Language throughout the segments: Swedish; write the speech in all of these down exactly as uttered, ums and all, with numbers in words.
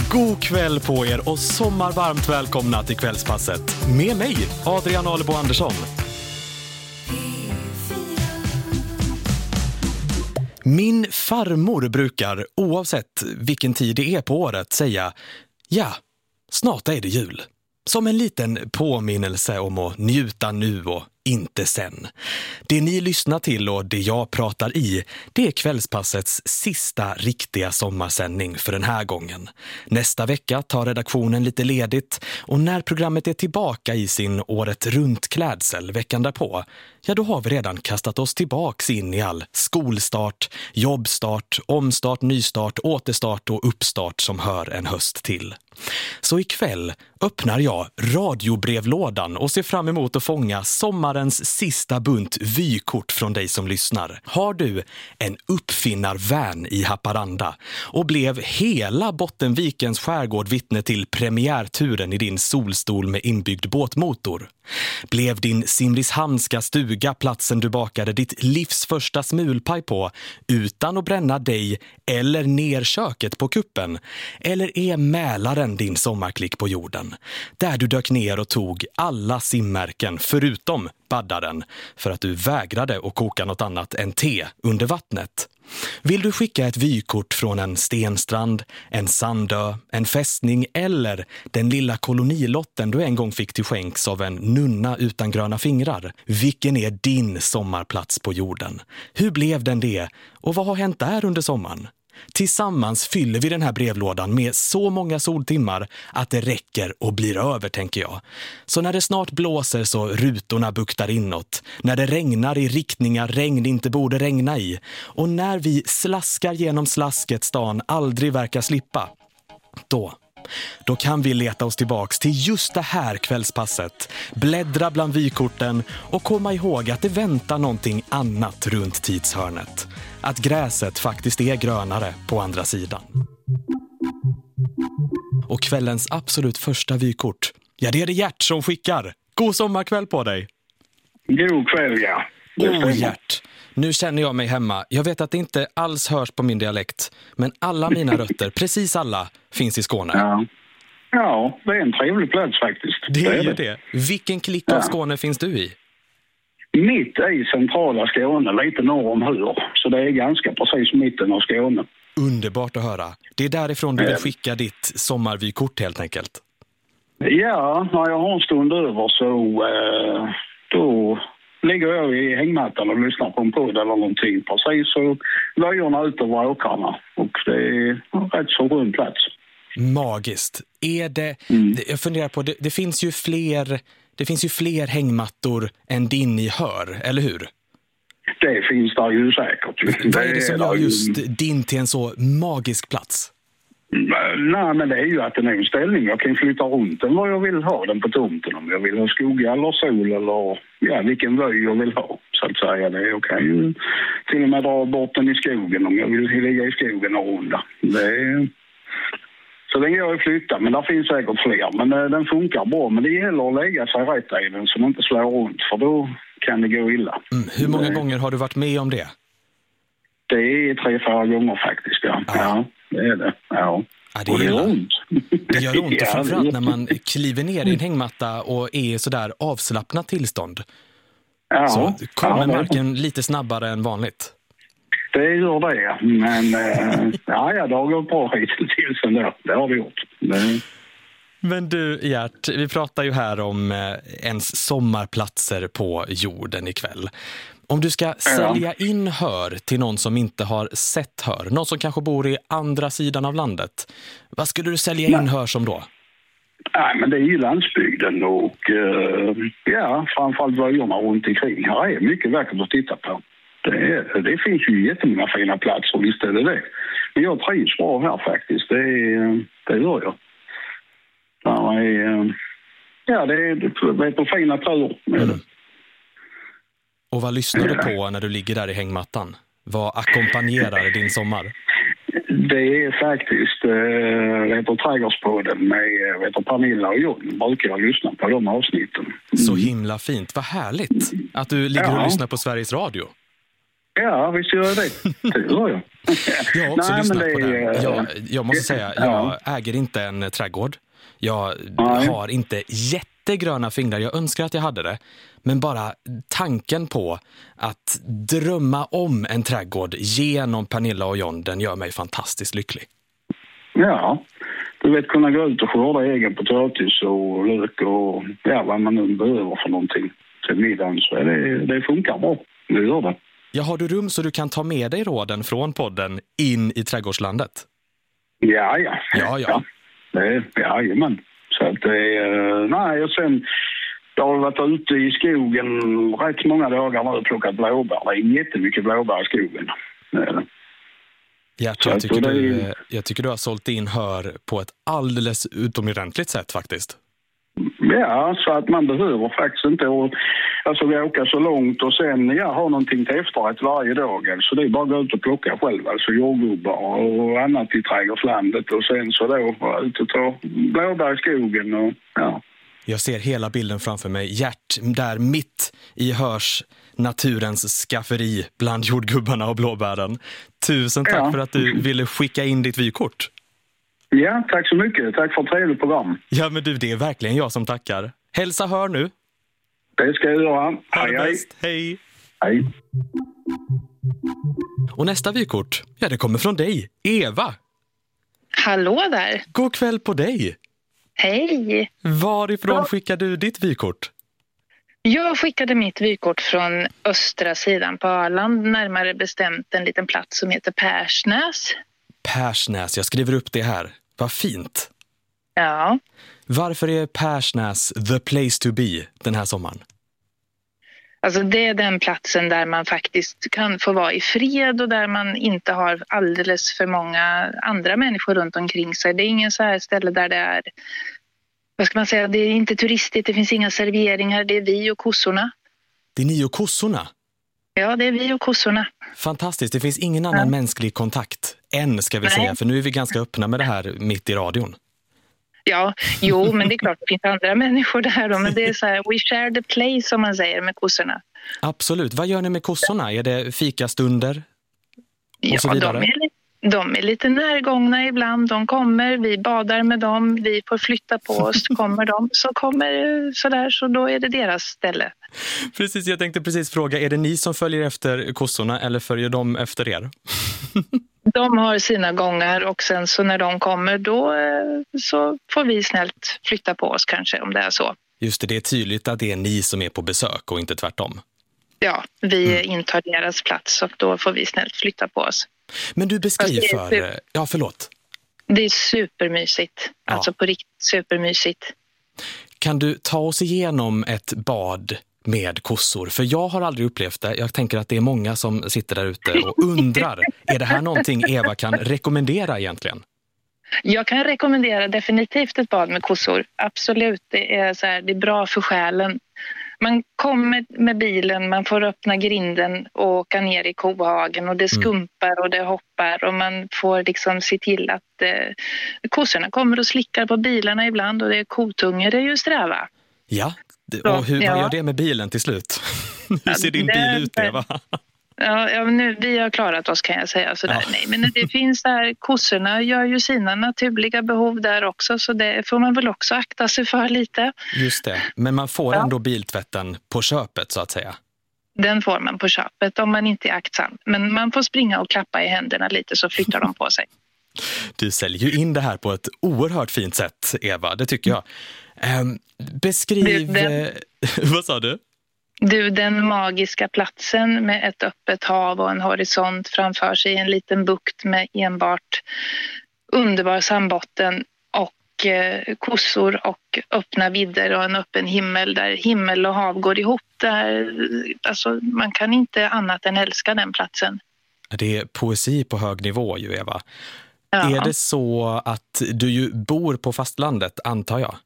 God kväll på er och sommarvarmt välkomna till kvällspasset. Med mig, Adrian Alebo Andersson. Min farmor brukar, oavsett vilken tid det är på året, säga ja, snart är det jul. Som en liten påminnelse om att njuta nu och inte sen. Det ni lyssnar till och det jag pratar i, det är kvällspassets sista riktiga sommarsändning för den här gången. Nästa vecka tar redaktionen lite ledigt och när programmet är tillbaka i sin året runt klädsel veckan därpå, ja då har vi redan kastat oss tillbaks in i all skolstart, jobbstart, omstart, nystart, återstart och uppstart som hör en höst till. Så ikväll öppnar jag radiobrevlådan och ser fram emot att fånga sommarens sista bunt vykort från dig som lyssnar. Har du en uppfinnarvän i Haparanda och blev hela Bottenvikens skärgård vittne till premiärturen i din solstol med inbyggd båtmotor? Blev din Simrishamnska stuga platsen du bakade ditt livs första smulpaj på utan att bränna dig eller ner köket på kuppen? Eller är Mälaren din sommarklick på jorden? Där du dök ner och tog alla simmärken förutom baddaren för att du vägrade att koka något annat än te under vattnet. Vill du skicka ett vykort från en stenstrand, en sandö, en fästning eller den lilla kolonilotten du en gång fick till skänks av en nunna utan gröna fingrar? Vilken är din sommarplats på jorden? Hur blev den det? Och vad har hänt där under sommaren? Tillsammans fyller vi den här brevlådan med så många soltimmar att det räcker och blir över, tänker jag. Så när det snart blåser så rutorna buktar inåt, när det regnar i riktningar regn inte borde regna i och när vi slaskar genom slasket stan aldrig verkar slippa, då... Då kan vi leta oss tillbaks till just det här kvällspasset, bläddra bland vykorten och komma ihåg att det väntar någonting annat runt tidshörnet. Att gräset faktiskt är grönare på andra sidan. Och kvällens absolut första vykort, ja det är det Gert som skickar. God sommarkväll på dig! God kväll, ja. Åh Gert, nu känner jag mig hemma. Jag vet att det inte alls hörs på min dialekt, men alla mina rötter, precis alla, finns i Skåne. Ja, ja det är en trevlig plats faktiskt. Det är ju det. Vilken klick ja. av Skåne finns du i? Mitt i centrala Skåne, lite norr om Hur. Så det är ganska precis mitten av Skåne. Underbart att höra. Det är därifrån du vill skicka ditt sommarvykort helt enkelt. Ja, när jag har en stund över så eh, då ligger jag i hängmattan och lyssnar på en podd eller någonting. Precis så löjorna ut över åkrarna. Och det är en rätt så rund plats. Magiskt. Är det, mm. jag funderar på, det, det finns ju fler... Det finns ju fler hängmattor än din i Hör, eller hur? Det finns där ju säkert. Vad är det som gör just din till en så magisk plats? Nej, men det är ju att den är en ställning. Jag kan flytta runt den vad jag vill ha den på tomten. Om jag vill ha skog eller sol eller ja, vilken väg jag vill ha. Så att säga det. Jag kan ju till och med dra bort den i skogen om jag vill ligga i skogen och runda. Det är... Så den går att flytta, men där finns säkert fler. Men äh, den funkar bra, men det gäller att lägga sig rätt i den så den inte slår runt, för då kan det gå illa. Mm, hur många det... gånger har du varit med om det? Det är tre, fyra gånger faktiskt, ja. Ah. Ja, det är det. Ja. Ah, det, och det gör ont. Det gör ont, och framförallt när man kliver ner i en hängmatta och är i sådär avslappnat tillstånd. Ja. Så kommer ja, marken lite snabbare än vanligt. Det gör det, men äh, ja, ja, det har gått bra hittills ändå. Det har vi gjort. Men... men du, Gert, vi pratar ju här om eh, ens sommarplatser på jorden ikväll. Om du ska ja. sälja in Hör till någon som inte har sett Hör, någon som kanske bor i andra sidan av landet, vad skulle du sälja in Nej. Hör som då? Nej, men det är ju landsbygden och uh, ja, framförallt vägarna runt omkring. Här är mycket vackert att titta på. Det, är, det finns ju jättemånga fina platser, visst är det det. Men jag trivs bra här faktiskt, det, det gör jag. Det är, ja, det är, det är på fina tur med mm. det. Och vad lyssnar du på när du ligger där i hängmattan? Vad ackompanjerar din sommar? Det är faktiskt äh, vet du, Trädgårdspodden med vet du, Pernilla och John. Brukar jag lyssna på de avsnitten. Mm. Så himla fint. Vad härligt att du ligger ja. och lyssnar på Sveriges Radio. Ja, visst gör jag det. Det gör jag. Jag har också Nej, lyssnat men på det det. är- Jag, jag måste säga, jag Ja. äger inte en trädgård. Jag Nej. har inte jättegröna fingrar. Jag önskar att jag hade det. Men bara tanken på att drömma om en trädgård genom Pernilla och John, den gör mig fantastiskt lycklig. Ja, du vet, kunna gå ut och skörda egen potatis och lök och ja, vad man nu behöver för någonting till middagen, så är det, det funkar bra. Det gör det. Ja, har du rum så du kan ta med dig råden från podden in i trädgårdslandet? Ja, ja. Ja, ja. Det, jajamän. Så att det är... Nej, och sen... Jag har varit ute i skogen rätt många dagar nu och plockat blåbär. Det är jättemycket blåbär i skogen. Det är det. Gert, Så jag att tycker, det är- du, jag tycker du har sålt in hör på ett alldeles utomordentligt sätt faktiskt. Ja, så att man behöver faktiskt inte... Och, alltså vi åker så långt och sen ja, ha någonting till efterrätt varje dag. Alltså det är bara att gå ut och plocka själv. Alltså jordgubbar och annat i trädgårdslandet. Och sen så då vara ute och ta blåbär i skogen och ja. Jag ser hela bilden framför mig. Gert där mitt i hörs naturens skafferi bland jordgubbarna och blåbären. Tusen tack Ja. för att du ville skicka in ditt vykort. Ja, tack så mycket. Tack för ett trevligt program. Ja, men du, det är verkligen jag som tackar. Hälsa hör nu. Det ska jag göra. Ha Hej, det hej. bäst. Hej. Hej. Och nästa vykort, ja det kommer från dig, Eva. Hallå där! God kväll på dig. Hej! Varifrån Ja. skickar du ditt vykort? Jag skickade mitt vykort från östra sidan på Öland, närmare bestämt en liten plats som heter Persnäs. Persnäs, jag skriver upp det här. Vad fint. Ja, Varför är Persnäs the place to be den här sommaren? alltså det är den platsen där man faktiskt kan få vara i fred och där man inte har alldeles för många andra människor runt omkring sig. Det är ingen så här ställe där det är, vad ska man säga, det är inte turistigt, det finns inga serveringar, det är vi och kossorna. Det är ni och kossorna. Ja, det är vi och kossorna. Fantastiskt, det finns ingen annan Ja. mänsklig kontakt än, ska vi Nej. säga, för nu är vi ganska öppna med det här mitt i radion. Ja, jo, men det är klart det finns andra människor där då, men det är så här, we share the place som man säger med kossorna. Absolut. Vad gör ni med kossorna? Är det fikastunder? Och så Ja, vidare? de är, li- de är lite närgångna ibland. De kommer, vi badar med dem, vi får flytta på oss, kommer de. Så kommer sådär, så då är det deras ställe. Precis, jag tänkte precis fråga, är det ni som följer efter kossorna eller följer de efter er? De har sina gångar och sen så när de kommer då eh, så får vi snällt flytta på oss kanske om det är så. Just det, det är tydligt att det är ni som är på besök och inte tvärtom. Ja, vi Mm. intar deras plats och då får vi snällt flytta på oss. Men du beskriv Fast det är för... Ja, förlåt. Det är supermysigt, Ja. alltså på riktigt supermysigt. Kan du ta oss igenom ett bad med kossor? För jag har aldrig upplevt det. Jag tänker att det är många som sitter där ute och undrar. Är det här någonting Eva kan rekommendera egentligen? Jag kan rekommendera definitivt ett bad med kossor. Absolut, det är, så här, det är bra för själen. Man kommer med bilen, man får öppna grinden och åka ner i kohagen och det skumpar och det hoppar och man får liksom se till att eh, kossorna kommer och slickar på bilarna ibland och det är kotunger, det är ju sträva. Ja, det- och hur, Ja. vad gör det med bilen till slut? Hur ser din det- bil ut, Eva? Ja, ja men nu, vi har klarat oss kan jag säga sådär. Ja. Nej, men det finns där, kossorna gör ju sina naturliga behov där också så det får man väl också akta sig för lite. Just det, men man får Ja. ändå biltvätten på köpet så att säga. Den får man på köpet om man inte är aktsam. Men man får springa och klappa i händerna lite så flyttar de på sig. Du säljer ju in det här på ett oerhört fint sätt, Eva, det tycker jag. Ehm, beskriv... Du, den- eh, vad sa du? Du, den magiska platsen med ett öppet hav och en horisont framför sig, en liten bukt med enbart underbar sandbotten och eh, kossor och öppna vidder och en öppen himmel där himmel och hav går ihop. Där, alltså, man kan inte annat än älska den platsen. Det är poesi på hög nivå ju, Eva. Ja. Är det så att du ju bor på fastlandet, antar jag?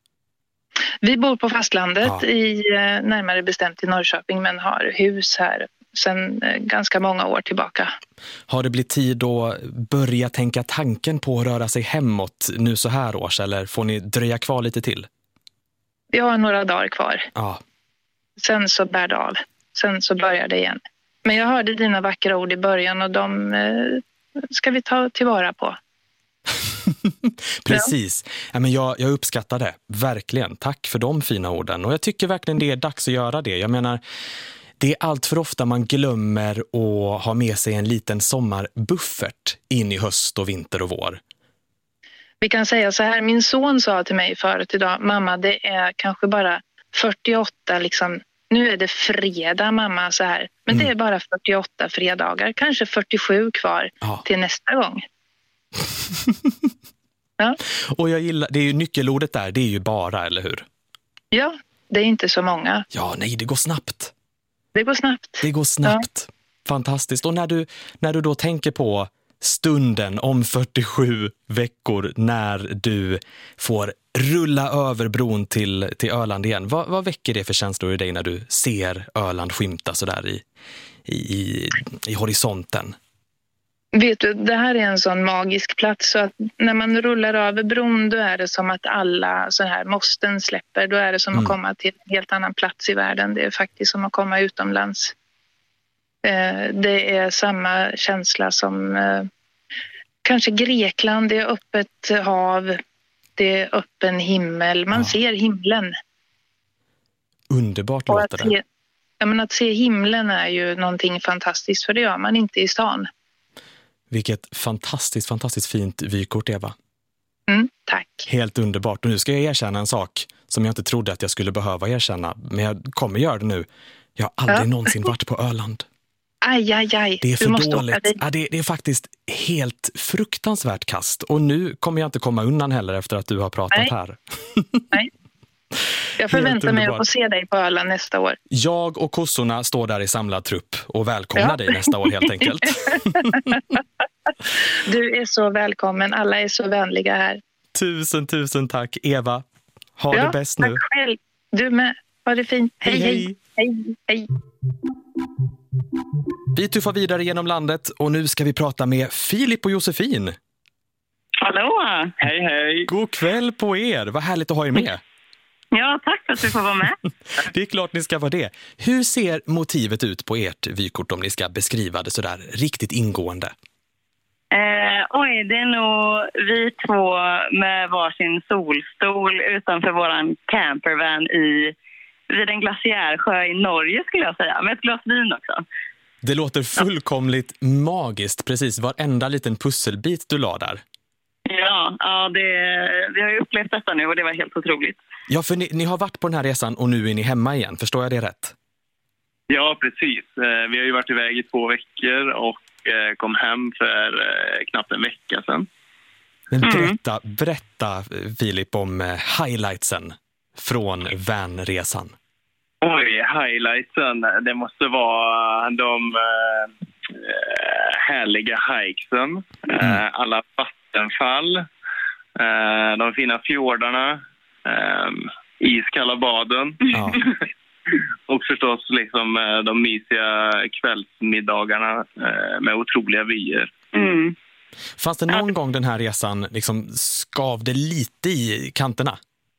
Vi bor på fastlandet, Ja. i, eh, närmare bestämt i Norrköping, men har hus här sedan eh, ganska många år tillbaka. Har det blivit tid att börja tänka tanken på att röra sig hemåt nu så här års, eller får ni dröja kvar lite till? Vi har några dagar kvar. Ja, Sen så bär det av. Sen så börjar det igen. Men jag hörde dina vackra ord i början och de eh, ska vi ta tillvara på. Precis. Ja, men jag, jag uppskattar det. Verkligen. Tack för de fina orden. Och jag tycker verkligen det är dags att göra det. Jag menar, det är allt för ofta man glömmer att ha med sig en liten sommarbuffert in i höst och vinter och vår. Vi kan säga så här, min son sa till mig förut idag, mamma det är kanske bara fyrtioåtta liksom, nu är det fredag mamma så här, men mm. det är bara fyrtioåtta fredagar, kanske fyrtiosju kvar ja. till nästa gång. Ja. Och jag gillar, det är ju nyckelordet där, det är ju bara, eller hur? Ja, det är inte så många. Ja, nej, det går snabbt. Det går snabbt. Det går snabbt. Ja. Fantastiskt. Och när du, när du då tänker på stunden om fyrtiosju veckor när du får rulla över bron till, till Öland igen. Vad, vad väcker det för känslor i dig när du ser Öland skymta så där i, i, i, i horisonten? Vet du, det här är en sån magisk plats så att när man rullar över bron då är det som att alla så här måsten släpper. Då är det som mm. att komma till en helt annan plats i världen. Det är faktiskt som att komma utomlands. Eh, det är samma känsla som eh, kanske Grekland. Det är öppet hav. Det är öppen himmel. Man ja. ser himlen. Underbart låter det. Se, ja, men att se himlen är ju någonting fantastiskt för det gör man inte i stan. Vilket fantastiskt, fantastiskt fint vykort, Eva. Mm, tack. Helt underbart. Och nu ska jag erkänna en sak som jag inte trodde att jag skulle behöva erkänna. Men jag kommer göra det nu. Jag har aldrig ja. någonsin varit på Öland. Aj, aj, aj. Det är för dåligt. Ja, det, det är faktiskt helt fruktansvärt kast. Och nu kommer jag inte komma undan heller efter att du har pratat Nej. här. Nej. Jag förväntar mig att få se dig på Öland nästa år. Jag och kossorna står där i samlad trupp och välkomnar ja. dig nästa år helt enkelt. Du är så välkommen. Alla är så vänliga här. Tusen, tusen tack. Eva, ha ja, det bäst nu. Tack själv. Du med. Ha det fint. Hej, hej. Hej, hej. Vi tuffar vidare genom landet och nu ska vi prata med Filip och Josefin. Hallå! Hej, hej. God kväll på er. Vad härligt att ha er med. Ja, tack för att du får vara med. Det är klart ni ska vara det. Hur ser motivet ut på ert vykort om ni ska beskriva det sådär riktigt ingående? Eh, oj, det är nog vi två med varsin solstol utanför våran campervan i, vid en glaciärsjö i Norge skulle jag säga. Med ett glas vin också. Det låter fullkomligt ja. magiskt, precis varenda liten pusselbit du la där. Ja, ja det, vi har ju upplevt detta nu och det var helt otroligt. Ja, för ni, ni har varit på den här resan och nu är ni hemma igen. Förstår jag det rätt? Ja, precis. Vi har ju varit iväg i två veckor och kom hem för knappt en vecka sedan. Men berätta, mm. berätta Filip om highlightsen från vanresan. Oj, highlightsen. Det måste vara de härliga hikesen. Mm. Alla vattenfall. De fina fjordarna. Um, iskalla baden ja. och förstås liksom de mysiga kvällsmiddagarna uh, med otroliga vyer. Mm. Fanns det någon ja. gång den här resan liksom skavde lite i kanterna?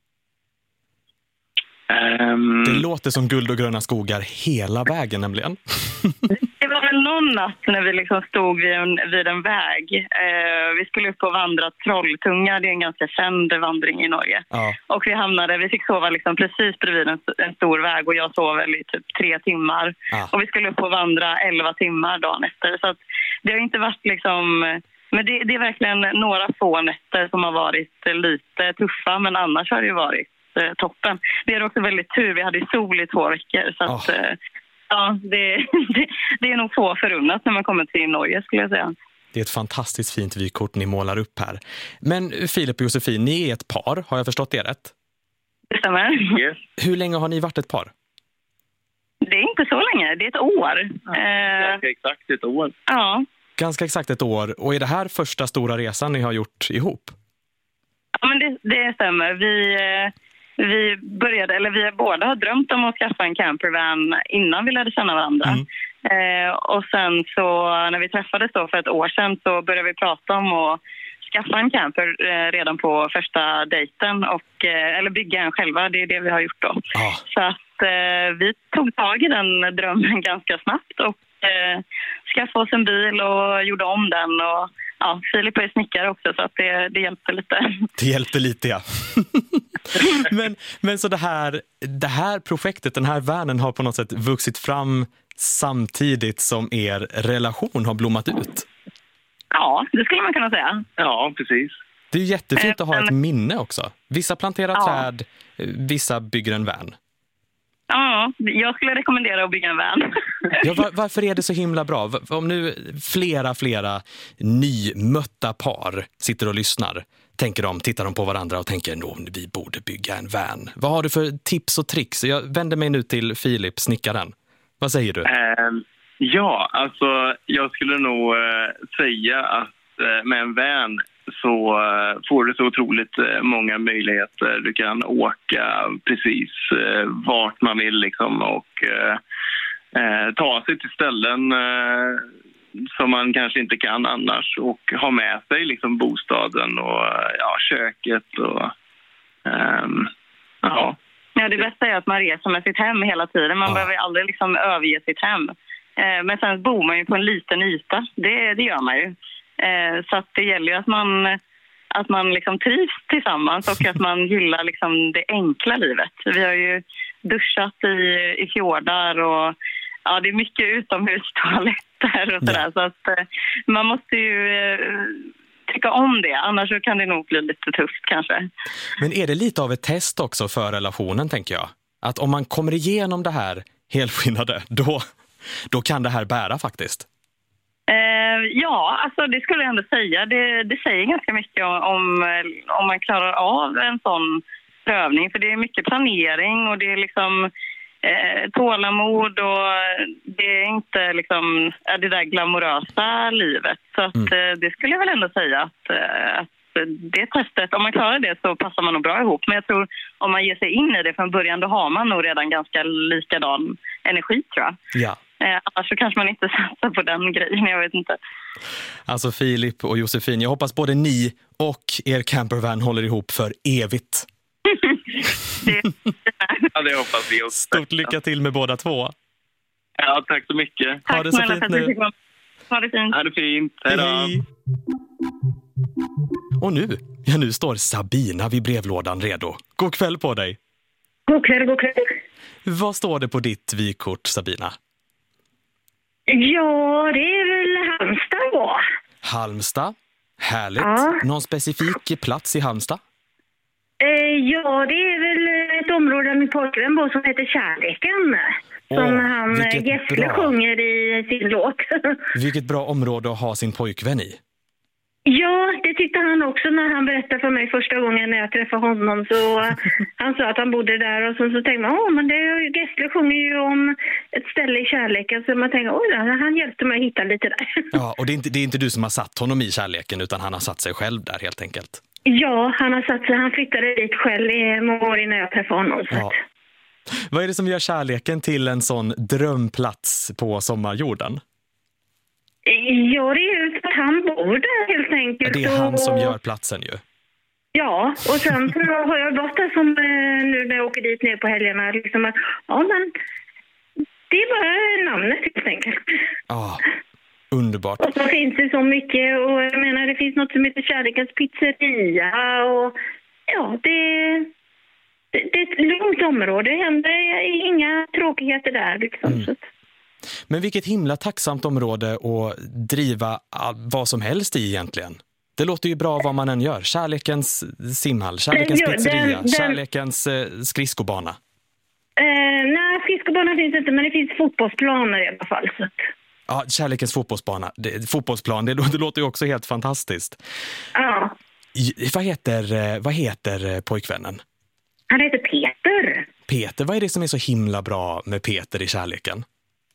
Um... Det låter som guld och gröna skogar hela vägen nämligen. Det var väl någon natt när vi liksom stod vid en, vid en väg. Eh, vi skulle upp och vandra Trolltunga. Det är en ganska känd vandring i Norge. Ja. Och vi hamnade, vi fick sova liksom precis bredvid en, en stor väg. Och jag sov väl i typ tre timmar. Ja. Och vi skulle upp och vandra elva timmar dagen efter. Så att det har inte varit liksom... Men det, det är verkligen några få nätter som har varit lite tuffa. Men annars har det ju varit eh, toppen. Vi hade också väldigt tur. Vi hade sol i två veckor. Så att... Oh. Ja, det, det, det är nog få förunnat när man kommer till Norge skulle jag säga. Det är ett fantastiskt fint vykort ni målar upp här. Men Filip och Josefin, ni är ett par, har jag förstått det rätt? Det stämmer. Yes. Hur länge har ni varit ett par? Det är inte så länge, det är ett år. Ja, eh, ganska exakt ett år. Ja. Ganska exakt ett år. Och är det här första stora resan ni har gjort ihop? Ja, men det, det stämmer. Vi... Vi började, eller vi båda har drömt om att skaffa en campervan innan vi lärde känna varandra. Mm. Eh, och sen så när vi träffades då för ett år sedan så började vi prata om att skaffa en camper eh, redan på första dejten och eh, eller bygga en själva. Det är det vi har gjort då. Ah. Så att eh, vi tog tag i den drömmen ganska snabbt och eh, skaffade oss en bil och gjorde om den. Och ja, Filip är snickare också, så att det, det hjälpte lite. Det hjälpte lite, ja. men, men så det här, det här projektet, den här vanen har på något sätt vuxit fram samtidigt som er relation har blommat ut. Ja, det skulle man kunna säga. Ja, precis. Det är ju jättefint att ha ett minne också. Vissa planterar ja. träd, vissa bygger en van. Ja, jag skulle rekommendera att bygga en van. Ja, var, varför är det så himla bra? Om nu flera, flera nymötta par sitter och lyssnar, tänker de, tittar de på varandra och tänker, nå, vi borde bygga en van. Vad har du för tips och tricks? Jag vänder mig nu till Filip, snickaren. Vad säger du? Eh, ja, alltså jag skulle nog eh, säga att eh, med en van så eh, får du så otroligt eh, många möjligheter. Du kan åka precis eh, vart man vill liksom, och eh, eh, ta sig till ställen eh, som man kanske inte kan annars, och ha med sig liksom bostaden och ja, köket och eh, ja. Ja, det bästa är att man reser med sitt hem hela tiden. Man ja. behöver aldrig liksom överge sitt hem. Eh, men sen bor man ju på en liten yta. Det, det gör man ju. Eh, så att det gäller ju att man, att man liksom trivs tillsammans och att man gillar liksom det enkla livet. Vi har ju duschat i, i fjordar och ja, det är mycket utomhustoaletter och sådär. Ja. Så att eh, man måste ju eh, tycka om det. Annars så kan det nog bli lite tufft kanske. Men är det lite av ett test också för relationen, tänker jag? Att om man kommer igenom det här helskinnade, då, då kan det här bära faktiskt. Eh, ja, alltså det skulle jag ändå säga. Det, det säger ganska mycket om, om, om man klarar av en sån prövning. För det är mycket planering och det är liksom eh, tålamod och det är inte liksom eh, det där glamorösa livet. Så att, mm. eh, det skulle jag väl ändå säga att, eh, att det testet, om man klarar det så passar man nog bra ihop. Men jag tror om man ger sig in i det från början, då har man nog redan ganska likadan energi, tror jag. Ja. Eh, annars så kanske man inte satsar på den grejen, jag vet inte. Alltså Filip och Josefin, jag hoppas både ni och er campervan håller ihop för evigt. det, ja, det hoppas vi också. Stort lycka till med båda två. Ja, tack så mycket. Tack, ha det så fint nu. Ha det fint. Ha det fint. Hej då. Hej. Och nu, ja nu står Sabina vid brevlådan redo. God kväll på dig. God kväll, god kväll. Vad står det på ditt vykort, Sabina? Ja, det är väl Halmstad då. Halmstad? Härligt. Ja. Någon specifik plats i Halmstad? Eh, ja, det är väl ett område där min pojkvän bor som heter Kärleken. Som Åh, han Gessle sjunger i sin låt. Vilket bra område att ha sin pojkvän i. Ja, det tyckte han också när han berättade för mig första gången när jag träffade honom. Så han sa att han bodde där och så, så tänkte man, åh men det, Gessle sjunger ju om ett ställe i kärleken. Så man tänkte, oj han hjälpte mig att hitta lite där. Ja, och det är, inte, det är inte du som har satt honom i kärleken utan han har satt sig själv där helt enkelt. Ja, han har satt sig, han flyttade dit själv i många år innan jag träffade honom. Så ja. Vad är det som gör kärleken till en sån drömplats på sommarjorden? Ja, det är ju att han bor där helt enkelt. Det är han som gör platsen ju. Ja, och sen så har jag gått där som nu när jag åker dit ner på helgerna. Liksom att, ja, men det är bara namnet helt enkelt. Ja, underbart. Och så finns det så mycket och jag menar det finns något som heter Kärlekens pizzeria och ja, det, det, det är ett lugnt område. Det händer inga tråkigheter där liksom. Mm. Så. Men vilket himla tacksamt område att driva vad som helst i egentligen. Det låter ju bra vad man än gör. Kärlekens simhall, kärlekens den, pizzeria, den, den, kärlekens eh, skridskobana. Eh, nej, skridskobana finns inte, men det finns fotbollsplaner i alla fall. Så. Ja, kärlekens fotbollsbana. Det, fotbollsplan, det, det låter ju också helt fantastiskt. Ja. Vad heter, vad heter pojkvännen? Han heter Peter. Peter, vad är det som är så himla bra med Peter i kärleken?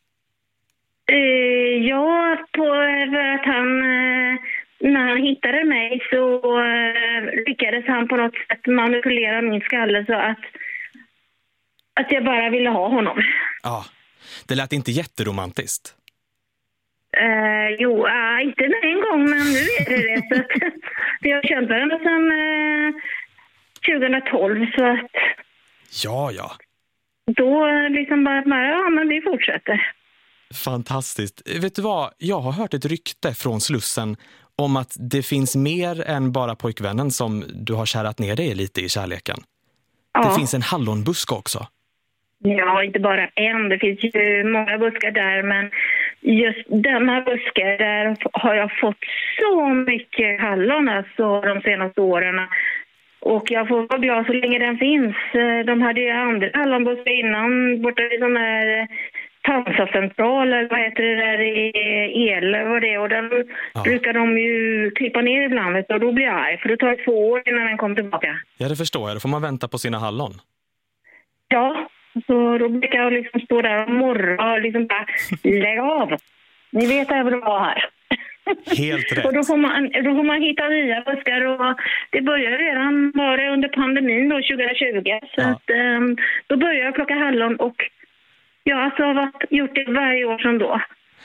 Uh, ja, på för att han, uh, när han hittade mig så uh, lyckades han på något sätt manipulera min skalle så att, att jag bara ville ha honom. Ja, det lät inte jätteromantiskt. Uh, jo, uh, inte en gång, men nu är det det. Så att, vi har känt varandra sedan uh, tjugohundratolv, så att... Ja, ja. Då liksom bara, ja men vi fortsätter. Fantastiskt. Vet du vad? Jag har hört ett rykte från Slussen om att det finns mer än bara pojkvännen som du har kärat ner dig lite i kärleken. Ja. Det finns en hallonbuske också. Ja, inte bara en. Det finns ju många buskar där, men just denna buske, där har jag fått så mycket hallon alltså de senaste åren. Och jag får vara glad så länge den finns. De hade ju andra hallonbuskar innan, borta i sån här Tansacentral, eller vad heter det där, i el, vad det är. Och den ja. brukar de ju klippa ner ibland, och då blir jag arg. För det tar två år innan den kommer tillbaka. Ja, det förstår jag. Då får man vänta på sina hallon. Ja, så då brukar jag liksom stå där och morra och liksom bara, lägg av. Ni vet att jag vill vara här. Helt rätt. Och då får, man, då får man hitta nya buskar, och det började redan vara under pandemin då, tjugohundratjugo. Så ja. att, um, då började jag plocka hallon, och jag alltså har varit, gjort det varje år som då.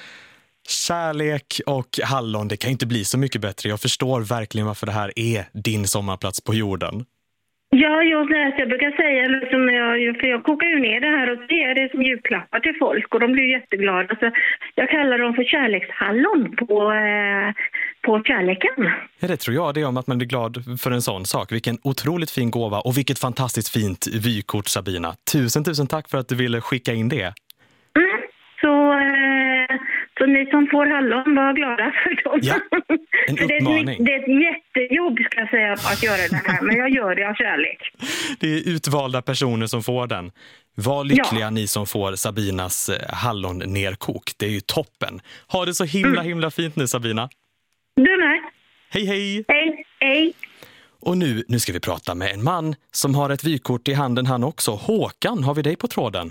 Kärlek och hallon, det kan inte bli så mycket bättre. Jag förstår verkligen varför det här är din sommarplats på jorden. Ja, just det. Jag brukar säga, liksom, när jag, för jag kokar ju ner det här och ser det som julklappar till folk, och de blir jätteglada. Så jag kallar dem för kärlekshallon på, eh, på kärleken. Ja, det tror jag. Det är om att man blir glad för en sån sak. Vilken otroligt fin gåva, och vilket fantastiskt fint vykort, Sabina. Tusen, tusen tack för att du ville skicka in det. Mm. Så... Eh, Så ni som får hallon, var glada för dem. Ja, en uppmaning. det, är ett, det är ett jättejobb, ska jag säga, att göra det här. Men jag gör det av kärlek. Det är utvalda personer som får den. Var lyckliga ja. ni som får Sabinas hallon nerkok. Det är ju toppen. Ha det så himla, mm. himla fint nu, Sabina. Du med. Hej, hej. Hej, hej. Och nu, nu ska vi prata med en man som har ett vykort i handen han också. Håkan, har vi dig på tråden?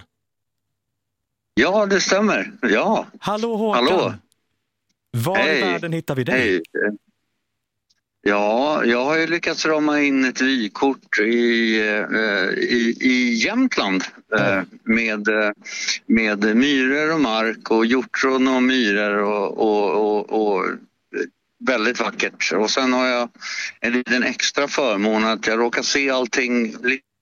Ja, det stämmer. Ja. Hallå Håkan. Hallå. Var Hej. i världen hittar vi dig? Hej. Ja, jag har ju lyckats rama in ett vykort i, i, i Jämtland mm. med, med myror och mark och hjortron och myror och, och, och, och väldigt vackert. Och sen har jag en liten extra förmån att jag råkar se allting.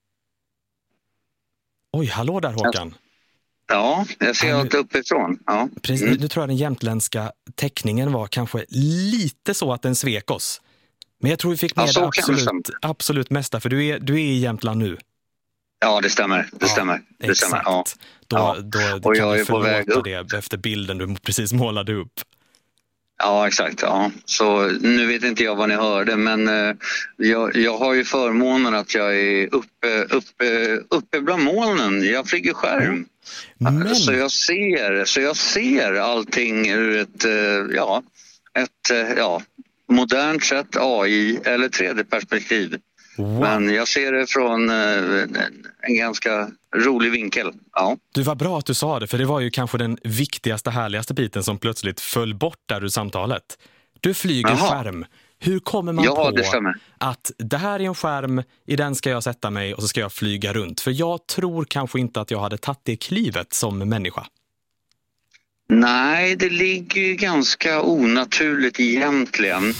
Oj, hallå där Håkan. Ja, jag ser ja, allt uppifrån. Ja. Precis, mm. nu tror jag den jämtländska teckningen var kanske lite så att den svek oss. Men jag tror vi fick med ja, det absolut, absolut mesta, för du är, du är i Jämtland nu. Ja, det stämmer. Det ja, stämmer. Det exakt. Stämmer. Ja. Då, ja. då, då och kan jag vi är på väg upp. det efter bilden du precis målade upp. Ja, exakt. Ja. Så nu vet inte jag vad ni hörde, men eh, jag, jag har ju förmånen att jag är uppe, uppe, uppe bland molnen. Jag flyger skärm. Men... Så jag ser, så jag ser allting ur ett, eh, ja, ett eh, ja, modernt sätt, A I eller tre D-perspektiv. Wow. Men jag ser det från eh, en ganska rolig vinkel. Ja. Du, var bra att du sa det, för det var ju kanske den viktigaste, härligaste biten som plötsligt föll bort där ur samtalet. Du flyger Aha. skärm. Hur kommer man ja, på det att det här är en skärm, i den ska jag sätta mig och så ska jag flyga runt? För jag tror kanske inte att jag hade tagit det klivet som människa. Nej, det ligger ju ganska onaturligt egentligen.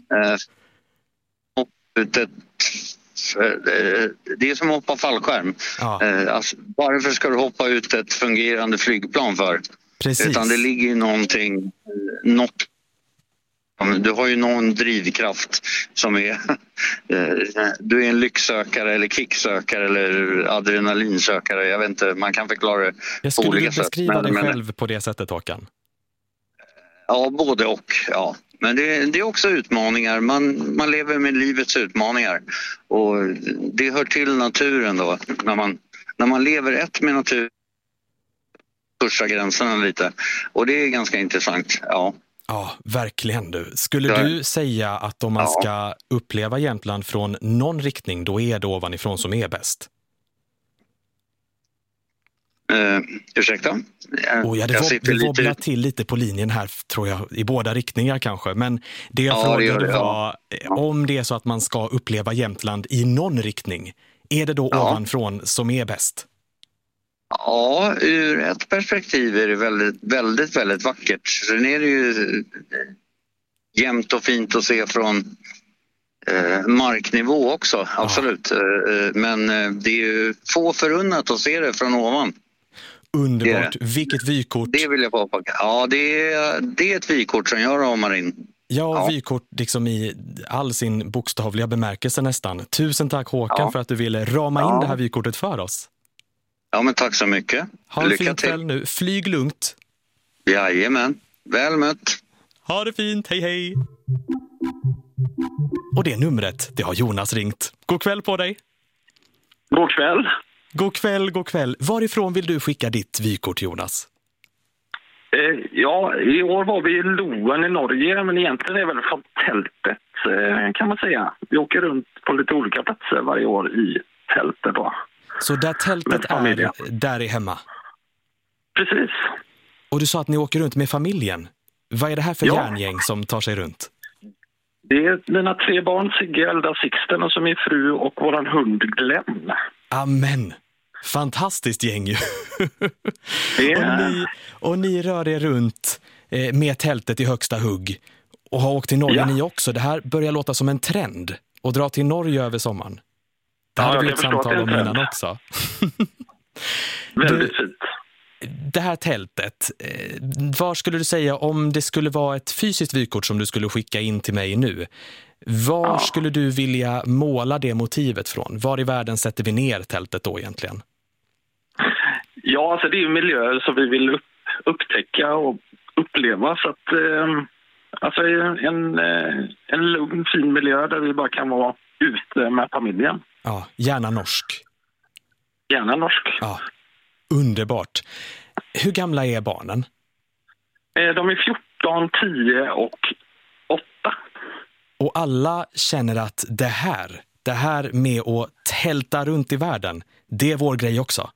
Det är som att hoppa fallskärm. Ja. Alltså, varför ska du hoppa ut ett fungerande flygplan för? Precis. Utan det ligger ju någonting, något. Du har ju någon drivkraft som är, du är en lycksökare eller kicksökare eller adrenalinsökare. Jag vet inte, man kan förklara det jag på olika sätt. Skulle du beskriva dig själv på det sättet, Håkan? Ja, både och. Ja. Men det, det är också utmaningar. Man, man lever med livets utmaningar. Och det hör till naturen då. När man, när man lever ett med naturen pushar gränserna lite. Och det är ganska intressant, ja. Ja, verkligen du. Skulle du säga att om man ja. ska uppleva Jämtland från någon riktning, då är det ovanifrån som är bäst? Uh, ursäkta? Oh, ja, det var, wobblar lite... till lite på linjen här, tror jag, i båda riktningar kanske. Men det jag ja, frågade det, var ja. om det är så att man ska uppleva Jämtland i någon riktning, är det då ja. ovanifrån som är bäst? Ja, ur ett perspektiv är det väldigt, väldigt, väldigt vackert. Sen är det ju jämnt och fint att se från eh, marknivå också, absolut. Ja. Eh, men det är ju få förunnat att se det från ovan. Underbart. Det är det. Vilket vykort. Det vill jag påpeka. Ja, det är, det är ett vykort som jag ramar in. Ja, Ja. vykort liksom i all sin bokstavliga bemärkelse nästan. Tusen tack Håkan Ja. för att du ville rama Ja. in det här vykortet för oss. Ja, men tack så mycket. Ha en Lycka fin till. kväll nu. Flyg lugnt. Jajamän. Väl mött. Ha det fint. Hej hej. Och det numret, det har Jonas ringt. God kväll på dig. God kväll. God kväll, god kväll. Varifrån vill du skicka ditt vykort, Jonas? Eh, ja, i år var vi i Loen i Norge, men egentligen är det väl från tältet eh, kan man säga. Vi åker runt på lite olika platser varje år i tältet då. Så där tältet Med familjen. är, där är hemma. Precis. Och du sa att ni åker runt med familjen. Vad är det här för Ja. järngäng som tar sig runt? Det är mina tre barn, Sigge, Elda, Sixten och så min fru och våran hund Glenn. Amen. Fantastiskt gäng ju. Det och, är... ni, och ni rör er runt eh, med tältet i högsta hugg. Och har åkt till Norge Ja. ni också. Det här börjar låta som en trend. Att dra till Norge över sommaren. Det Ja, hade jag vi kan ett förstå att samtal det är om en trend. innan också. Väldigt fint. Det här tältet, eh, vad skulle du säga om det skulle vara ett fysiskt vykort som du skulle skicka in till mig nu? Var Ja. skulle du vilja måla det motivet från? Var i världen sätter vi ner tältet då egentligen? Ja, alltså det är ju miljöer som vi vill upp, upptäcka och uppleva. Så att, eh, alltså en, eh, en lugn, fin miljö där vi bara kan vara ute med familjen. Ja, gärna norsk. Gärna norsk. Ja, underbart. Hur gamla är barnen? Eh, de är fjorton, tio och åtta. Och alla känner att det här, det här med att tälta runt i världen, det är vår grej också.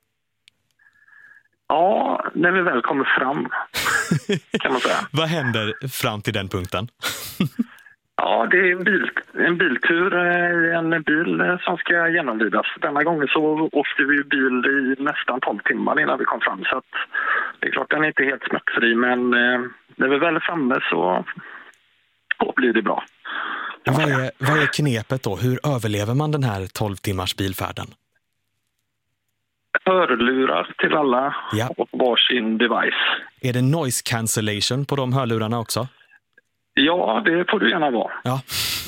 Ja, när vi väl kommer fram kan man säga. Vad händer fram till den punkten? Ja, det är en, bil, en biltur, eh, en bil eh, som ska genomlidas. Denna gången så åkte vi bil i nästan tolv timmar innan vi kom fram. Så att det är klart den är inte helt smärtfri, men eh, när vi väl är framme så då blir det bra. Vad är, vad är knepet då? Hur överlever man den här tolv timmars bilfärden? Hörlurar till alla Ja. och varsin device. Är det noise cancellation på de hörlurarna också? Ja, det får du gärna vara. Ja.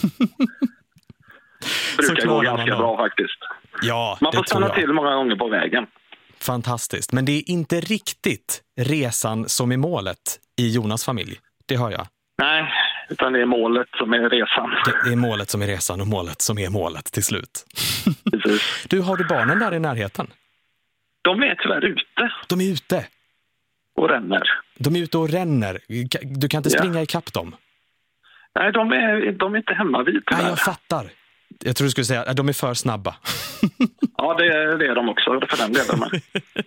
Brukar gå klarar man ganska då. bra faktiskt. Ja, Man får det tror stanna jag. till många gånger på vägen. Fantastiskt. Men det är inte riktigt resan som är målet i Jonas familj. Det hör jag. Nej, utan det är målet som är resan. Det är målet som är resan och målet som är målet till slut. Precis. Du, har du barnen där i närheten? De är tyvärr ute De är ute. och ränner. De är ute och ränner. Du kan inte Ja. springa ikapp dem. Nej, de är, de är inte hemma vid Nej, tyvärr. jag fattar. Jag tror du skulle säga att de är för snabba. Ja, det är, det är de också för den delen. Men.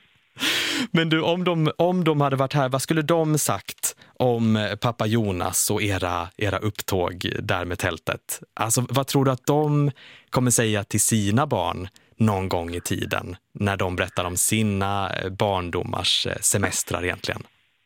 Men du, om de, om de hade varit här, vad skulle de sagt om pappa Jonas och era, era upptåg där med tältet? Alltså, vad tror du att de kommer säga till sina barn någon gång i tiden när de berättar om sina barndomars semestrar egentligen?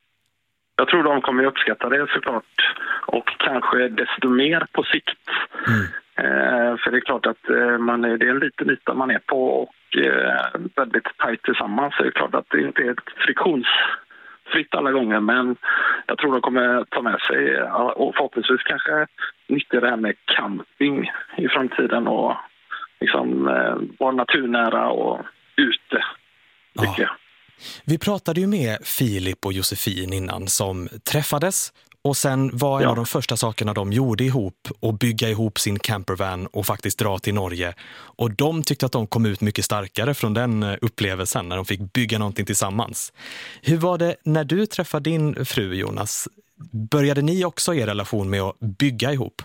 Jag tror de kommer uppskatta det såklart. Och kanske desto mer på sikt. Mm. Eh, för det är klart att eh, man är, det är en liten yta man är på och eh, väldigt tajt tillsammans. Så det är klart att det inte är ett friktionsfritt alla gånger. Men jag tror de kommer ta med sig ja, och förhoppningsvis kanske nyttja det här med camping i framtiden och liksom eh, vara naturnära och ute. Mycket. Ja. Vi pratade ju med Filip och Josefin innan som träffades och sen var en Ja. av de första sakerna de gjorde ihop att bygga ihop sin campervan och faktiskt dra till Norge. Och de tyckte att de kom ut mycket starkare från den upplevelsen när de fick bygga någonting tillsammans. Hur var det när du träffade din fru Jonas? Började ni också er relation med att bygga ihop?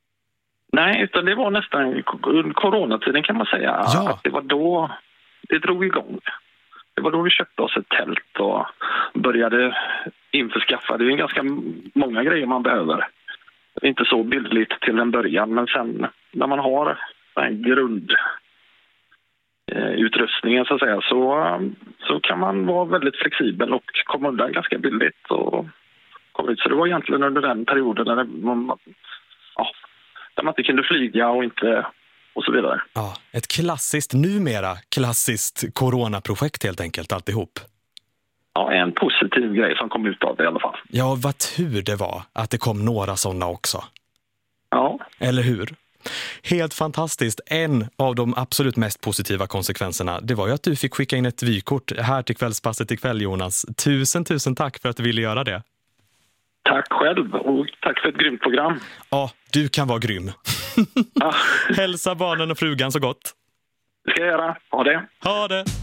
Nej, utan det var nästan under coronatiden kan man säga. Ja. Att det var då det drog igång. Det var då vi köpte oss ett tält och började införskaffa. Det är ju ganska många grejer man behöver. Inte så billigt till en början, men sen när man har den grundutrustningen så att säga så, så kan man vara väldigt flexibel och komma undan ganska billigt. Och komma ut. Så det var egentligen under den perioden när man, ja, där man inte kunde flyga och inte och så vidare. Ja, ett klassiskt, numera klassiskt coronaprojekt helt enkelt alltihop. ja, en positiv grej som kom ut av det i alla fall. Ja, vad tur det var att det kom några sådana också. Ja. Eller hur? Helt fantastiskt. En av de absolut mest positiva konsekvenserna, det var ju att du fick skicka in ett vykort här till kvällspasset ikväll, Jonas. Tusen, tusen tack för att du ville göra det. Tack själv och tack för ett grymt program. Ja, du kan vara grym. Ja. Hälsa barnen och frugan så gott. Det ska jag göra. Ha det. Ha det.